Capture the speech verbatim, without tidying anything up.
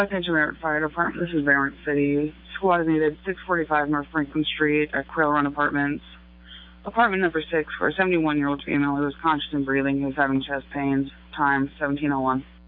Attention Merritt Fire Department, this is Merritt City. Squad is needed, six forty-five North Franklin Street at Quail Run Apartments. Apartment number six for a seventy-one-year-old female who is conscious and breathing, who is having chest pains. Time, seventeen oh one.